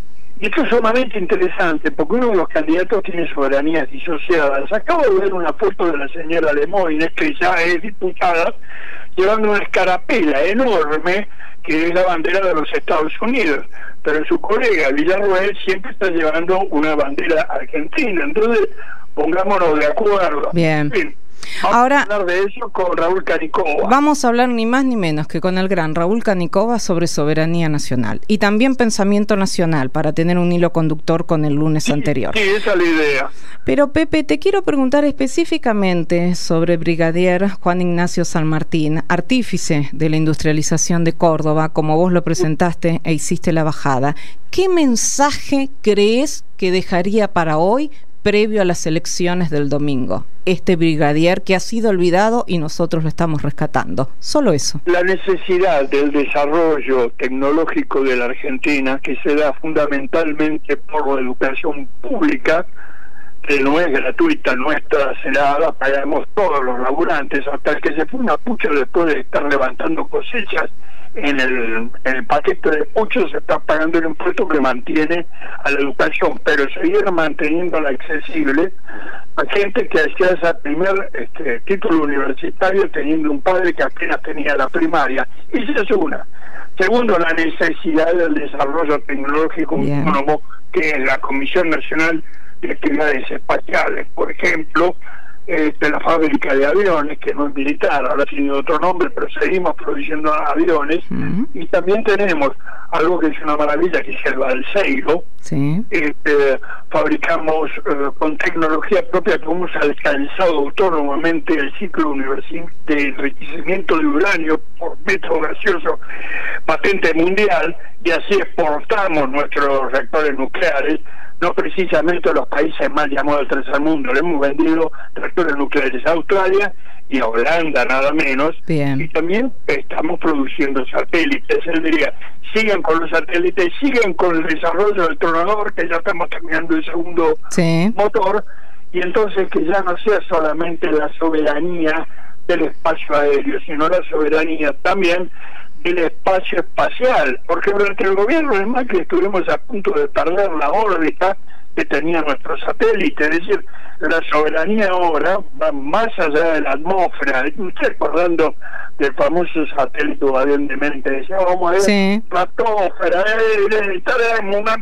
Y esto es sumamente interesante, porque uno de los candidatos tiene soberanías disociadas. Acabo de ver una foto de la señora Lemoyne, que ya es diputada, llevando una escarapela enorme, que es la bandera de los Estados Unidos. Pero su colega Villarroel siempre está llevando una bandera argentina. Entonces, pongámonos de acuerdo. Bien. Bien. Vamos Ahora, a hablar de eso con Raúl Canicova. Vamos a hablar ni más ni menos que con el gran Raúl Canicova sobre soberanía nacional y también pensamiento nacional, para tener un hilo conductor con el lunes sí, anterior. Sí, esa es la idea. Pero Pepe, te quiero preguntar específicamente sobre Brigadier Juan Ignacio San Martín, artífice de la industrialización de Córdoba, como vos lo presentaste e hiciste la bajada. ¿Qué mensaje crees que dejaría para hoy, previo a las elecciones del domingo, este brigadier que ha sido olvidado y nosotros lo estamos rescatando? Solo eso. La necesidad del desarrollo tecnológico de la Argentina, que se da fundamentalmente por la educación pública, que no es gratuita, nuestra se la, la pagamos todos los laburantes, hasta el que se fue una pucha después de estar levantando cosechas. En el, en el paquete de puchos se está pagando el impuesto que mantiene a la educación, pero seguir manteniéndola accesible a gente que hacía ese primer este, título universitario teniendo un padre que apenas tenía la primaria. Y esa es una. Segundo, la necesidad del desarrollo tecnológico autónomo, que es la Comisión Nacional de Actividades Espaciales, por ejemplo, este, la fábrica de aviones, que no es militar, ahora tiene otro nombre, pero seguimos produciendo aviones. Uh-huh. Y también tenemos algo que es una maravilla, que es el Balseiro. Sí. Este, fabricamos eh, con tecnología propia, que hemos alcanzado autónomamente el ciclo de enriquecimiento de uranio por metro gaseoso, patente mundial, y así exportamos nuestros reactores nucleares. No precisamente a los países más llamados del tercer mundo, le hemos vendido reactores nucleares a Australia y a Holanda, nada menos. Bien. Y también estamos produciendo satélites. Él diría, sigan con los satélites, sigan con el desarrollo del tronador, que ya estamos terminando el segundo sí. motor, y entonces que ya no sea solamente la soberanía del espacio aéreo, sino la soberanía también el espacio espacial, porque durante el gobierno de Macri estuvimos a punto de perder la órbita que tenía nuestro satélite. Es decir, la soberanía ahora va más allá de la atmósfera. Usted recordando del famoso satélite Guardián de Mente, decía, vamos a ver sí. la atmósfera, eh, estaremos una...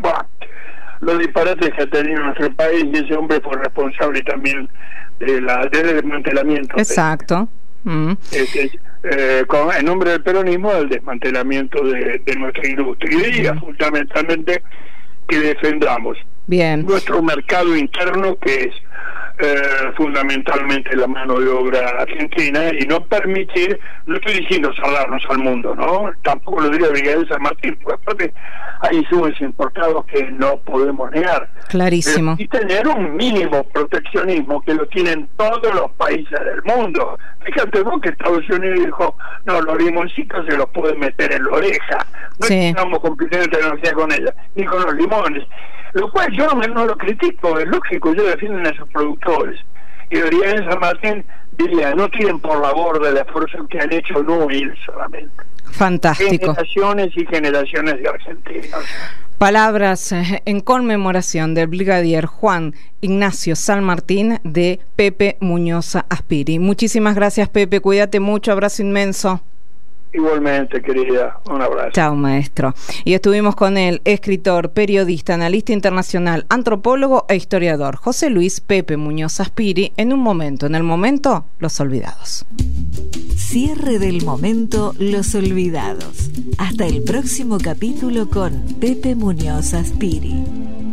los disparates que ha tenido nuestro país, y ese hombre fue responsable también de la del desmantelamiento. Exacto. De, mm. este, Eh, con, en nombre del peronismo, del desmantelamiento de, de nuestra industria. Y diría fundamentalmente que defendamos Bien. nuestro mercado interno, que es eh, fundamentalmente la mano de obra argentina y no permitir, no estoy diciendo cerrarnos al mundo, ¿no? Tampoco lo diría Brigadier San Martín, porque aparte hay insumos importados que no podemos negar. Clarísimo. Pero, y tener un mínimo proteccionismo que lo tienen todos los países del mundo. Fíjate vos que Estados Unidos dijo, no, los limoncitos se los pueden meter en la oreja, no sí. estamos compitiendo tecnología con ella, ni con los limones. Lo cual yo no, no lo critico, es lógico, yo defienden a esos productores. Y Brigadier San Martín diría, no tiren por la borda el esfuerzo que han hecho, no ir solamente. Fantástico. Generaciones y generaciones de argentinos. Palabras en conmemoración del brigadier Juan Ignacio San Martín de Pepe Muñoz Aspiri. Muchísimas gracias, Pepe, cuídate mucho, abrazo inmenso. Igualmente, querida, un abrazo. Chao, maestro. Y estuvimos con el escritor, periodista, analista internacional, antropólogo e historiador José Luis Pepe Muñoz Aspiri en un momento, en el momento, Los Olvidados. Cierre del momento, Los Olvidados. Hasta el próximo capítulo con Pepe Muñoz Aspiri.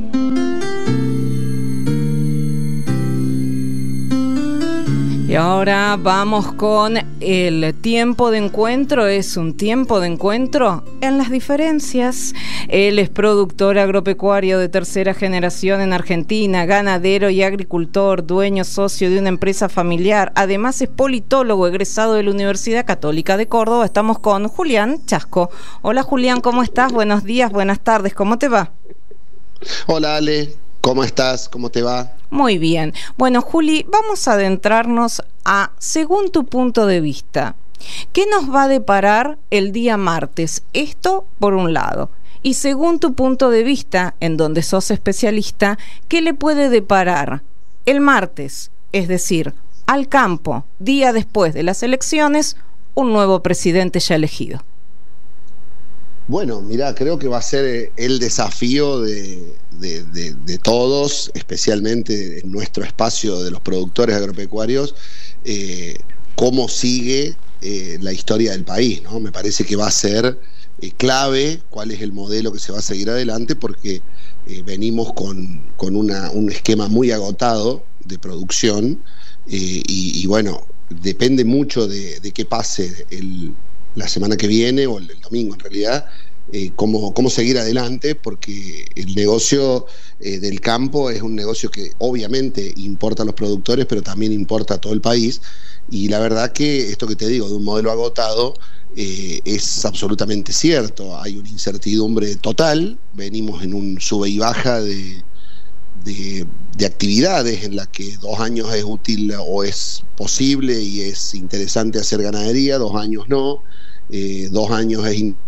Y ahora vamos con el tiempo de encuentro. Es un tiempo de encuentro en las diferencias. Él es productor agropecuario de tercera generación en Argentina, ganadero y agricultor, dueño socio de una empresa familiar. Además es politólogo egresado de la Universidad Católica de Córdoba. Estamos con Julián Chasco. Hola Julián, ¿cómo estás? Buenos días, buenas tardes, ¿cómo te va? Hola Ale, ¿cómo estás? ¿Cómo te va? Muy bien. Bueno, Juli, vamos a adentrarnos a, según tu punto de vista, ¿qué nos va a deparar el día martes? Esto por un lado. Y según tu punto de vista, en donde sos especialista, ¿qué le puede deparar el martes? Es decir, al campo, día después de las elecciones, un nuevo presidente ya elegido. Bueno, mirá, creo que va a ser el desafío de, de, de, de todos, especialmente en nuestro espacio de los productores agropecuarios, eh, cómo sigue eh, la historia del país, ¿no? Me parece que va a ser eh, clave cuál es el modelo que se va a seguir adelante, porque eh, venimos con, con una, un esquema muy agotado de producción eh, y, y bueno, depende mucho de, de qué pase el la semana que viene, o el, el domingo en realidad, eh, cómo, cómo seguir adelante, porque el negocio eh, del campo es un negocio que obviamente importa a los productores, pero también importa a todo el país, y la verdad que esto que te digo, de un modelo agotado, eh, es absolutamente cierto. Hay una incertidumbre total, venimos en un sube y baja de, de, de actividades en las que dos años es útil o es posible y es interesante hacer ganadería, dos años no. Eh, dos años es in...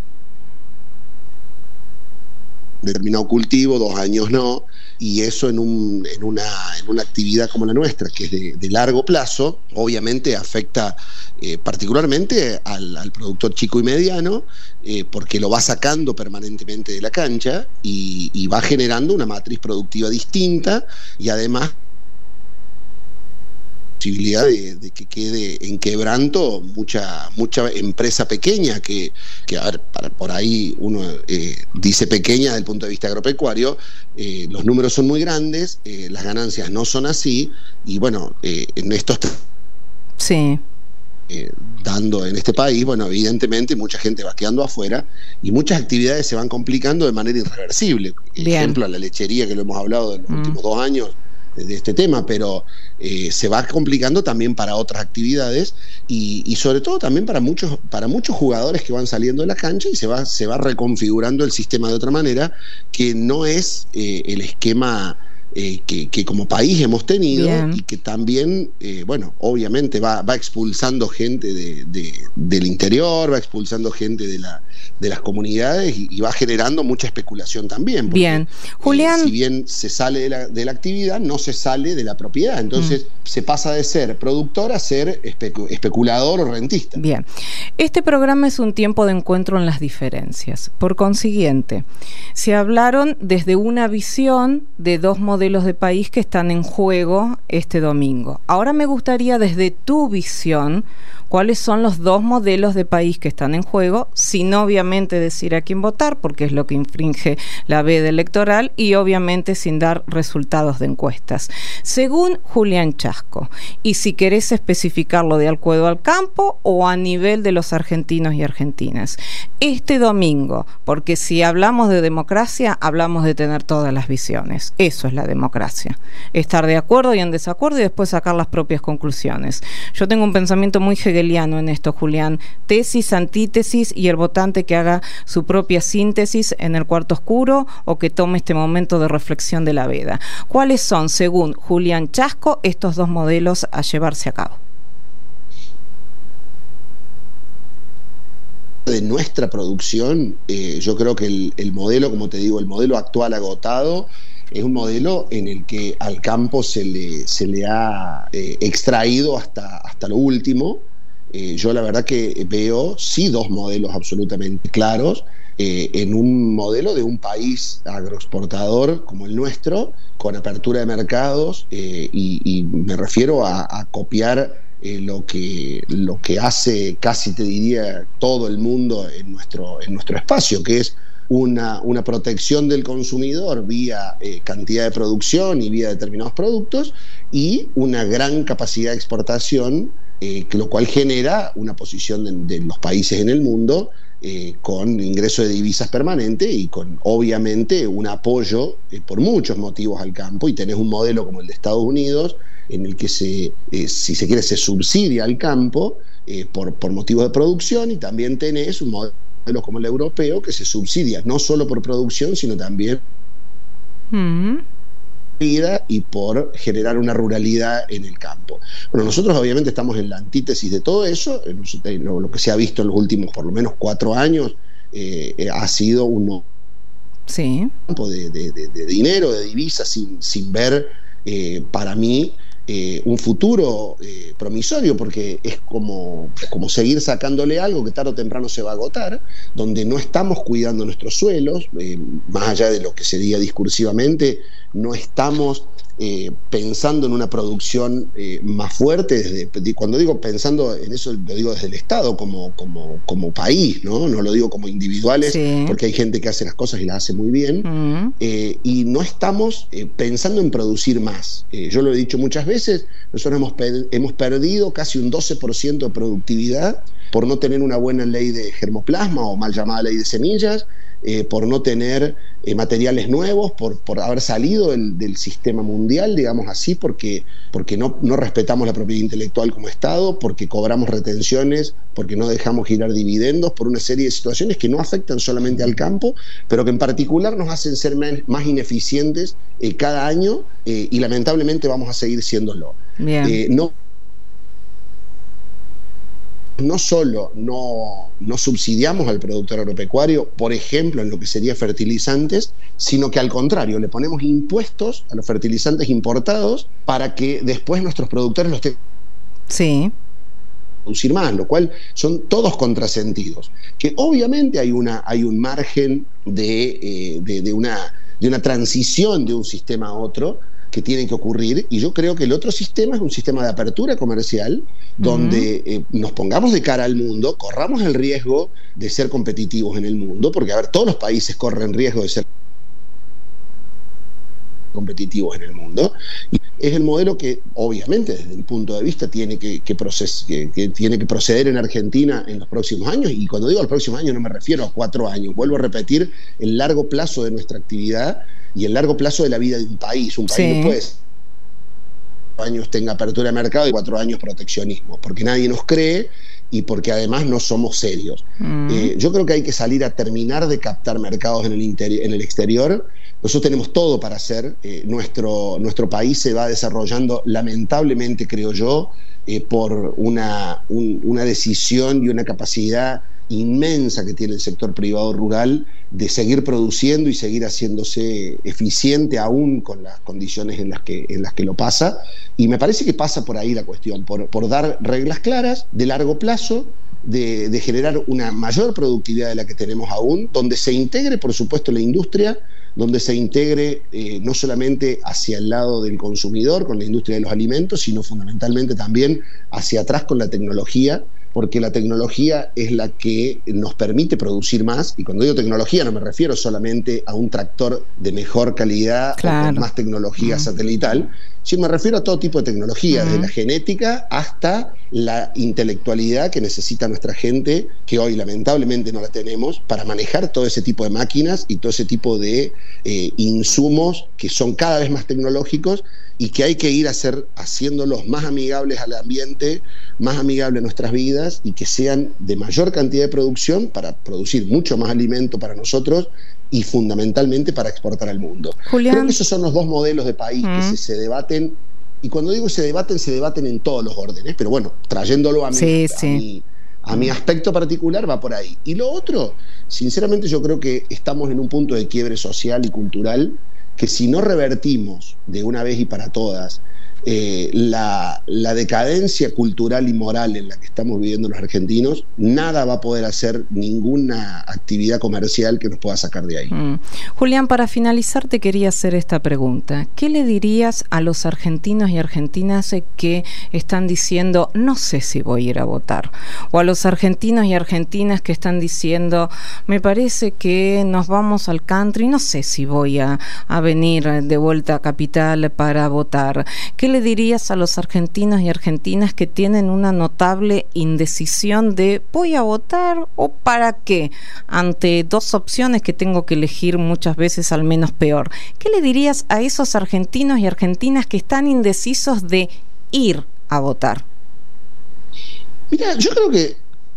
determinado cultivo, dos años no, y eso en, un, en, una, en una actividad como la nuestra, que es de, de largo plazo, obviamente afecta eh, particularmente al, al productor chico y mediano, eh, porque lo va sacando permanentemente de la cancha y, y va generando una matriz productiva distinta, y además posibilidad de, de que quede en quebranto mucha mucha empresa pequeña que, que a ver, para, por ahí uno eh, dice pequeña desde el punto de vista agropecuario, eh, los números son muy grandes, eh, las ganancias no son así, y bueno, eh, en estos sí. eh, dando en este país, bueno, evidentemente mucha gente va quedando afuera y muchas actividades se van complicando de manera irreversible. Bien. Ejemplo, la lechería, que lo hemos hablado en los mm. últimos dos años de este tema, pero eh, se va complicando también para otras actividades y, y sobre todo también para muchos para muchos jugadores que van saliendo de la cancha, y se va se va reconfigurando el sistema de otra manera, que no es eh, el esquema eh, que, que como país hemos tenido. Bien. Y que también, eh, bueno, obviamente va, va expulsando gente de, de, del interior, va expulsando gente de la de las comunidades y, y va generando mucha especulación también. Porque, bien, Julián. Eh, si bien se sale de la, de la actividad, no se sale de la propiedad. Entonces mm. se pasa de ser productor a ser especu especulador o rentista. Bien, este programa es un tiempo de encuentro en las diferencias. Por consiguiente, se hablaron desde una visión de dos modelos modelos de país que están en juego este domingo. Ahora me gustaría, desde tu visión, cuáles son los dos modelos de país que están en juego, sin obviamente decir a quién votar, porque es lo que infringe la veda electoral, y obviamente sin dar resultados de encuestas. Según Julián Chasco, y si querés especificarlo de Alcuedo al Campo o a nivel de los argentinos y argentinas, este domingo, porque si hablamos de democracia, hablamos de tener todas las visiones. Eso es la democracia. Estar de acuerdo y en desacuerdo y después sacar las propias conclusiones. Yo tengo un pensamiento muy hegeliano en esto, Julián. Tesis, antítesis, y el votante que haga su propia síntesis en el cuarto oscuro o que tome este momento de reflexión de la veda. ¿Cuáles son, según Julián Chasco, estos dos modelos a llevarse a cabo? De nuestra producción, eh, yo creo que el, el modelo, como te digo, el modelo actual agotado, es un modelo en el que al campo se le, se le ha eh, extraído hasta, hasta lo último. Eh, yo la verdad que veo, sí, dos modelos absolutamente claros, eh, en un modelo de un país agroexportador como el nuestro, con apertura de mercados, eh, y, y me refiero a, a copiar Eh, lo que, lo que hace casi te diría todo el mundo en nuestro, en nuestro espacio, que es una, una protección del consumidor vía eh, cantidad de producción y vía determinados productos, y una gran capacidad de exportación, eh, que lo cual genera una posición de, de los países en el mundo eh, con ingreso de divisas permanente y con obviamente un apoyo eh, por muchos motivos al campo, y tenés un modelo como el de Estados Unidos en el que se, eh, si se quiere, se subsidia al campo eh, por, por motivos de producción, y también tenés un modelo como el europeo que se subsidia no solo por producción, sino también mm. vida y por generar una ruralidad en el campo. Bueno, nosotros obviamente estamos en la antítesis de todo eso. Lo, lo que se ha visto en los últimos por lo menos cuatro años eh, eh, ha sido un sí. campo de, de, de, de dinero, de divisas, sin, sin ver eh, para mí Eh, un futuro eh, promisorio, porque es como, como seguir sacándole algo que tarde o temprano se va a agotar, donde no estamos cuidando nuestros suelos, eh, más allá de lo que se diga discursivamente, no estamos eh, pensando en una producción eh, más fuerte. Desde, cuando digo pensando en eso, lo digo desde el Estado como, como, como país, ¿no? No lo digo como individuales, sí. Porque hay gente que hace las cosas y las hace muy bien, uh-huh. eh, y no estamos eh, pensando en producir más. Eh, yo lo he dicho muchas veces, nosotros hemos, pe- hemos perdido casi un doce por ciento de productividad por no tener una buena ley de germoplasma, o mal llamada ley de semillas, eh, por no tener eh, materiales nuevos, por, por haber salido del, del sistema mundial, digamos así, porque, porque no, no respetamos la propiedad intelectual como Estado, porque cobramos retenciones, porque no dejamos girar dividendos, por una serie de situaciones que no afectan solamente al campo, pero que en particular nos hacen ser más ineficientes eh, cada año, eh, y lamentablemente vamos a seguir siéndolo. Bien. Eh, no No solo no, no subsidiamos al productor agropecuario, por ejemplo, en lo que sería fertilizantes, sino que al contrario, le ponemos impuestos a los fertilizantes importados para que después nuestros productores los tengan sí. que producir más, lo cual son todos contrasentidos. Que obviamente hay, una, hay un margen de, eh, de, de, una, de una transición de un sistema a otro que tienen que ocurrir, y yo creo que el otro sistema es un sistema de apertura comercial donde uh-huh. eh, nos pongamos de cara al mundo, corramos el riesgo de ser competitivos en el mundo, porque a ver, todos los países corren riesgo de ser competitivos en el mundo, y es el modelo que obviamente desde mi punto de vista tiene que, que, proces, que, que tiene que proceder en Argentina en los próximos años, y cuando digo los próximos años no me refiero a cuatro años, vuelvo a repetir el largo plazo de nuestra actividad y el largo plazo de la vida de un país. Un país sí. no puede ser cuatro años tenga apertura de mercado y cuatro años proteccionismo, porque nadie nos cree y porque además no somos serios. Mm. Eh, yo creo que hay que salir a terminar de captar mercados en el, interi- en el exterior. Nosotros tenemos todo para hacer. Eh, nuestro, nuestro país se va desarrollando, lamentablemente, creo yo, eh, por una, un, una decisión y una capacidad inmensa que tiene el sector privado rural de seguir produciendo y seguir haciéndose eficiente aún con las condiciones en las que, en las que lo pasa, y me parece que pasa por ahí la cuestión, por, por dar reglas claras de largo plazo, de, de generar una mayor productividad de la que tenemos aún, donde se integre, por supuesto, la industria, donde se integre eh, no solamente hacia el lado del consumidor, con la industria de los alimentos, sino fundamentalmente también hacia atrás con la tecnología, porque la tecnología es la que nos permite producir más, y cuando digo tecnología no me refiero solamente a un tractor de mejor calidad, claro, o con más tecnología uh-huh. satelital, sino me refiero a todo tipo de tecnología, uh-huh. desde la genética hasta la intelectualidad que necesita nuestra gente, que hoy lamentablemente no la tenemos, para manejar todo ese tipo de máquinas y todo ese tipo de eh, insumos que son cada vez más tecnológicos y que hay que ir a hacer, haciéndolos más amigables al ambiente, más amigables a nuestras vidas, y que sean de mayor cantidad de producción para producir mucho más alimento para nosotros y fundamentalmente para exportar al mundo. Julián. Creo que esos son los dos modelos de país mm. que se, se debaten, y cuando digo se debaten, se debaten en todos los órdenes, pero bueno, trayéndolo a mí, sí, a, sí. mi, a mi aspecto particular va por ahí. Y lo otro, sinceramente yo creo que estamos en un punto de quiebre social y cultural que si no revertimos de una vez y para todas eh, la, la decadencia cultural y moral en la que estamos viviendo los argentinos, nada va a poder hacer ninguna actividad comercial que nos pueda sacar de ahí. Mm. Julián, para finalizar te quería hacer esta pregunta. ¿Qué le dirías a los argentinos y argentinas que están diciendo no sé si voy a ir a votar? O a los argentinos y argentinas que están diciendo me parece que nos vamos al country, no sé si voy a, a venir de vuelta a Capital para votar. ¿Qué le dirías a los argentinos y argentinas que tienen una notable indecisión de voy a votar o para qué? Ante dos opciones que tengo que elegir muchas veces al menos peor. ¿Qué le dirías a esos argentinos y argentinas que están indecisos de ir a votar? Mira, yo creo que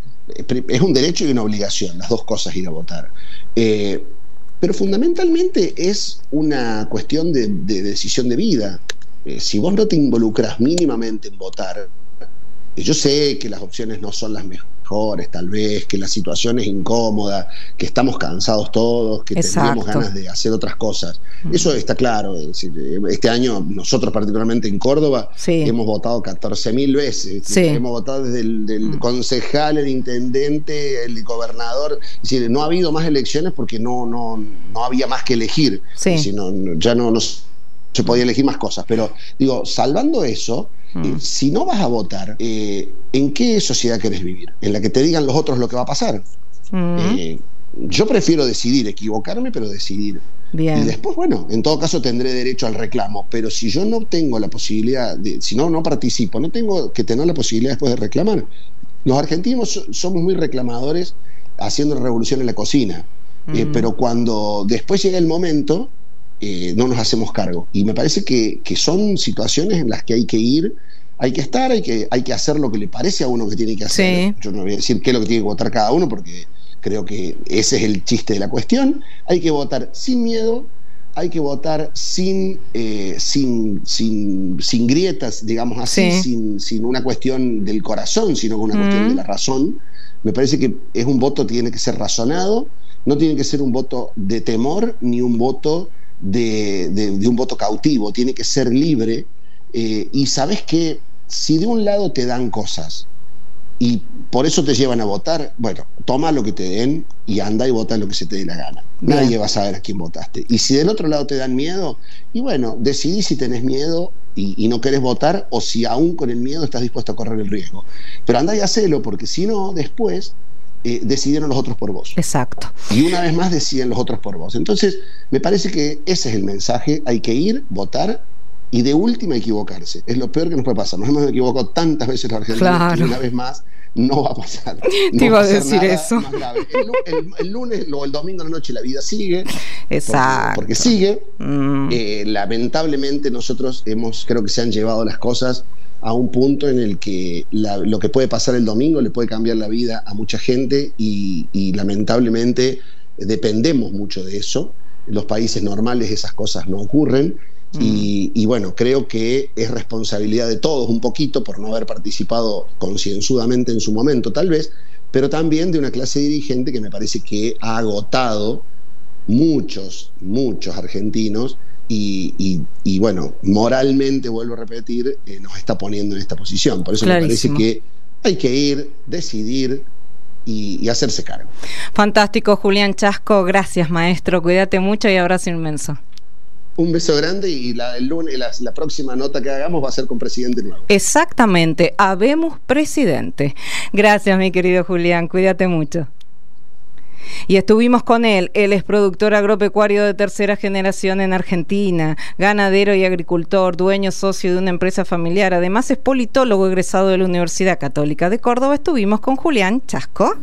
es un derecho y una obligación, las dos cosas, ir a votar. Eh, pero fundamentalmente es una cuestión de, de decisión de vida. Eh, si vos no te involucras mínimamente en votar, eh, yo sé que las opciones no son las mejores, tal vez, que la situación es incómoda, que estamos cansados todos, que tenemos ganas de hacer otras cosas. Mm. Eso está claro. Es decir, este año nosotros particularmente en Córdoba sí. hemos votado catorce mil veces. Sí. Hemos votado desde el del mm. concejal, el intendente, el gobernador. Es decir, no ha habido más elecciones porque no, no, no había más que elegir. Sí. Es decir, no, ya no nos... se podía elegir más cosas, pero digo, salvando eso, mm. eh, si no vas a votar, eh, ¿en qué sociedad querés vivir? ¿En la que te digan los otros lo que va a pasar? Mm. Eh, yo prefiero decidir, equivocarme, pero decidir. Bien. Y después, bueno, en todo caso tendré derecho al reclamo, pero si yo no tengo la posibilidad, de, si no, no participo, no tengo que tener la posibilidad después de reclamar. Los argentinos somos muy reclamadores haciendo revolución en la cocina, mm. eh, pero cuando después llega el momento... Eh, no nos hacemos cargo, y me parece que, que son situaciones en las que hay que ir, hay que estar, hay que, hay que hacer lo que le parece a uno que tiene que hacer. Sí. Yo no voy a decir qué es lo que tiene que votar cada uno, porque creo que ese es el chiste de la cuestión. Hay que votar sin miedo, hay que votar sin eh, sin, sin, sin grietas, digamos así, sí. sin, sin una cuestión del corazón, sino con una mm. cuestión de la razón. Me parece que es un voto que tiene que ser razonado, no tiene que ser un voto de temor, ni un voto De, de, de un voto cautivo, tiene que ser libre. Eh, y sabes que si de un lado te dan cosas y por eso te llevan a votar, bueno, toma lo que te den y anda y vota lo que se te dé la gana. Bien. Nadie va a saber a quién votaste. Y si del otro lado te dan miedo, y bueno, decidí si tenés miedo y, y no querés votar, o si aún con el miedo estás dispuesto a correr el riesgo. Pero anda y hacelo, porque si no, después Eh, decidieron los otros por vos. Exacto. Y una vez más deciden los otros por vos. Entonces, me parece que ese es el mensaje. Hay que ir, votar y de última equivocarse. Es lo peor que nos puede pasar. Nos hemos equivocado tantas veces los argentinos, claro, que una vez más no va a pasar. No Te iba a decir eso. El, el, el lunes o el domingo en la noche la vida sigue. Exacto. Porque, porque sigue. Mm. Eh, lamentablemente nosotros hemos, creo que se han llevado las cosas a un punto en el que la, lo que puede pasar el domingo le puede cambiar la vida a mucha gente y, y lamentablemente dependemos mucho de eso. En los países normales esas cosas no ocurren mm. y, y bueno, creo que es responsabilidad de todos un poquito por no haber participado concienzudamente en su momento tal vez, pero también de una clase dirigente que me parece que ha agotado muchos, muchos argentinos. Y, y, y bueno, moralmente, vuelvo a repetir, eh, nos está poniendo en esta posición. Por eso Clarísimo. Me parece que hay que ir, decidir, y, y hacerse cargo. Fantástico, Julián Chasco, gracias maestro, cuídate mucho y abrazo inmenso. Un beso grande y la, el lunes, la, la próxima nota que hagamos va a ser con presidente nuevo. Exactamente, habemos presidente. Gracias, mi querido Julián, cuídate mucho. Y estuvimos con él, él es productor agropecuario de tercera generación en Argentina, ganadero y agricultor, dueño socio de una empresa familiar, además es politólogo egresado de la Universidad Católica de Córdoba. Estuvimos con Julián Chasco.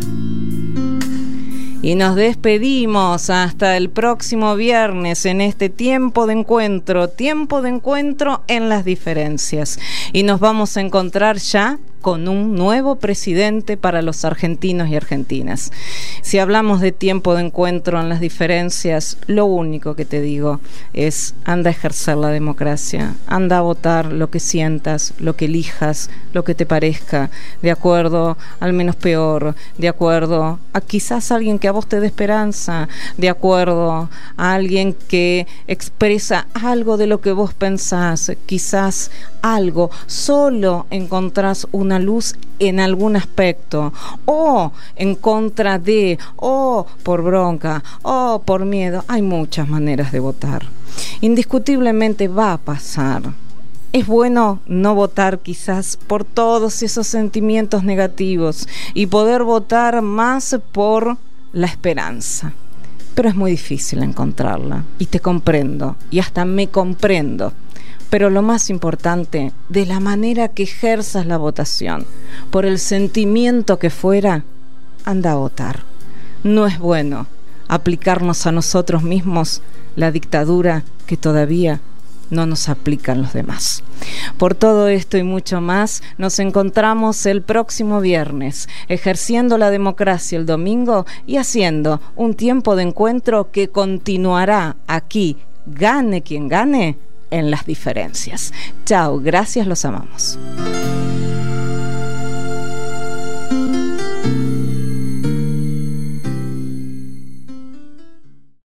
Y nos despedimos hasta el próximo viernes en este tiempo de encuentro, tiempo de encuentro en las diferencias. Y nos vamos a encontrar ya con un nuevo presidente para los argentinos y argentinas. Si hablamos de tiempo de encuentro en las diferencias, lo único que te digo es anda a ejercer la democracia, anda a votar lo que sientas, lo que elijas, lo que te parezca, de acuerdo al menos peor, de acuerdo a quizás alguien que a vos te dé esperanza, de acuerdo a alguien que expresa algo de lo que vos pensás, quizás algo, solo encontrás una luz en algún aspecto, o en contra de, o por bronca, o por miedo. Hay muchas maneras de votar. Indiscutiblemente va a pasar. Es bueno no votar quizás por todos esos sentimientos negativos y poder votar más por la esperanza. Pero es muy difícil encontrarla, y te comprendo, y hasta me comprendo. Pero lo más importante, de la manera que ejerzas la votación, por el sentimiento que fuera, anda a votar. No es bueno aplicarnos a nosotros mismos la dictadura que todavía no nos aplican los demás. Por todo esto y mucho más, nos encontramos el próximo viernes, ejerciendo la democracia el domingo y haciendo un tiempo de encuentro que continuará aquí, gane quien gane, en las diferencias. Chao, gracias, los amamos.